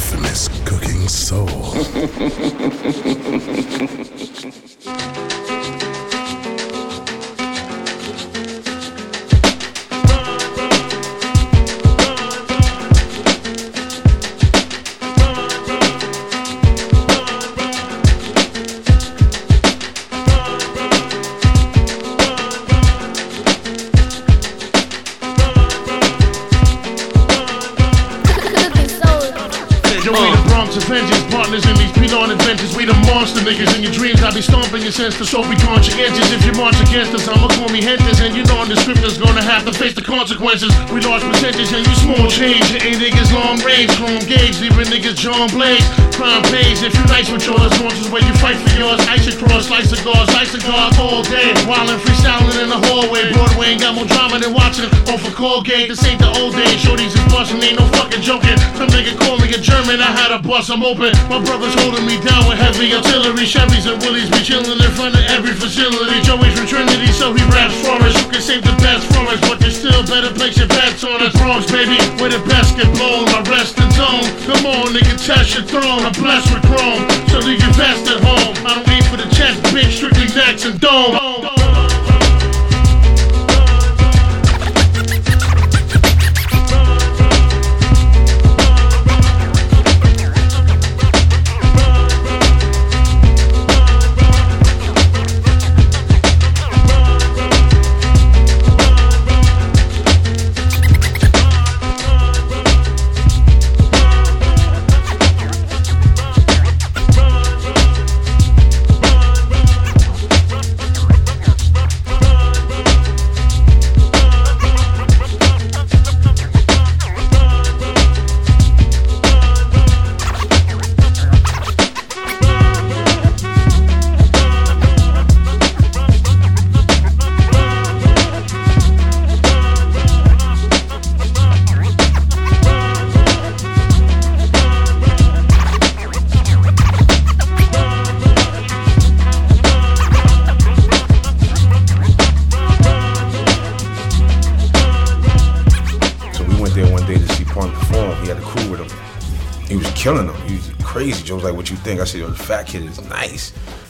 infamous cooking soul. Avengers, partners in these P-Line adventures. We the monster niggas in your dreams. I be stomping your sense to so be conscientious. If you march against us, I'ma call me Hentes. And you know the scriptures gonna have to face the consequences. We large percentage and you small change. You ain't niggas long range, chrome gauge, leaving niggas John Blaze. Crime pays if you nice with yours. Launches where you fight for yours. Ice across, slice cigars all day. Wildin' freestyling in the hallway. Broadway ain't got more drama than watching off a Colgate. This ain't the old days. Shorties is bustin', ain't no fucking joking. Some nigga call me a German, I had a bus, I'm open. My brother's holding me down with heavy artillery. Chevys and Willies be chillin' in front of every facility. Joey's from Trinity, so he raps for us. You can save the best for us, but you still better place your bets on us. Bronx, baby, where the best get blown. I rest in zone. Come on, nigga, test your throne. I'm blessed with chrome, so leave your vest at home. I don't aim for the chest, bitch, strictly necks and dome. Killing him. He was crazy. Joe was like, what you think? I said, yo, the fat kid is nice.